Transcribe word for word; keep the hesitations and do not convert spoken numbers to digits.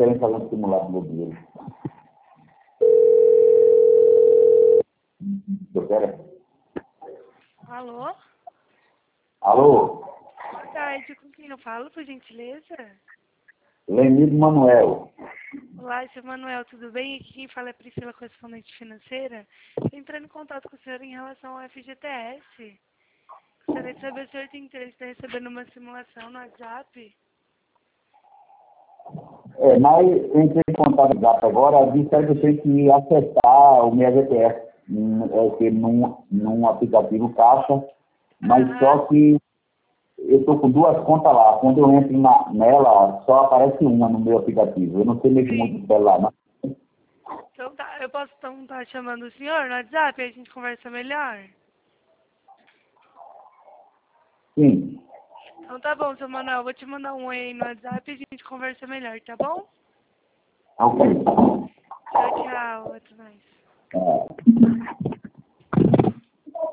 querem fazer um simulado modelo. Eu quero. Alô? Alô? Boa tarde, com quem eu falo, por gentileza? Lenido Manuel. Olá, seu Manuel, tudo bem? Aqui quem fala é Priscila, correspondente financeira. Estou entrando em contato com o senhor em relação ao F G T S. Gostaria de saber se o senhor tem interesse em receber uma simulação no WhatsApp. É, mas eu entrei em contato com agora, disse que eu tenho que acessar o meu F G T S num, é, num, num aplicativo Caixa, mas Aham. só que eu estou com duas contas lá. Quando eu entro na, nela, só aparece uma no meu aplicativo. Eu não sei mexer muito no celular, não. Então tá, eu posso então estar chamando o senhor no WhatsApp e a gente conversa melhor? Sim. Então tá bom, seu Manuel, eu vou te mandar um oi aí no WhatsApp e a gente conversa melhor, tá bom? Ok. Tchau, tchau, até mais. É.